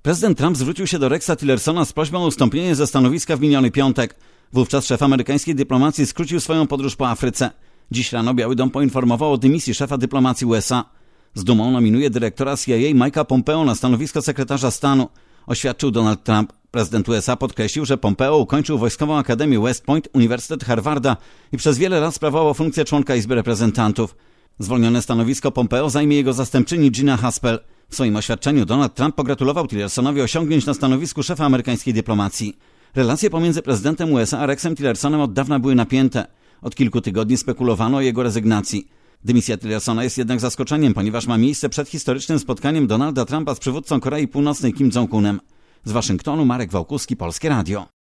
Prezydent Trump zwrócił się do Rexa Tillersona z prośbą o ustąpienie ze stanowiska w miniony piątek. Wówczas szef amerykańskiej dyplomacji skrócił swoją podróż po Afryce. Dziś rano Biały Dom poinformował o dymisji szefa dyplomacji USA. Z dumą nominuje dyrektora CIA Mike'a Pompeo na stanowisko sekretarza stanu, oświadczył Donald Trump. Prezydent USA podkreślił, że Pompeo ukończył Wojskową Akademię West Point, Uniwersytet Harvarda i przez wiele lat sprawował funkcję członka Izby Reprezentantów. Zwolnione stanowisko Pompeo zajmie jego zastępczyni Gina Haspel. W swoim oświadczeniu Donald Trump pogratulował Tillersonowi osiągnięć na stanowisku szefa amerykańskiej dyplomacji. Relacje pomiędzy prezydentem USA a Rexem Tillersonem od dawna były napięte. Od kilku tygodni spekulowano o jego rezygnacji. Dymisja Tillersona jest jednak zaskoczeniem, ponieważ ma miejsce przed historycznym spotkaniem Donalda Trumpa z przywódcą Korei Północnej Kim Jong-unem. Z Waszyngtonu Marek Wałkuski, Polskie Radio.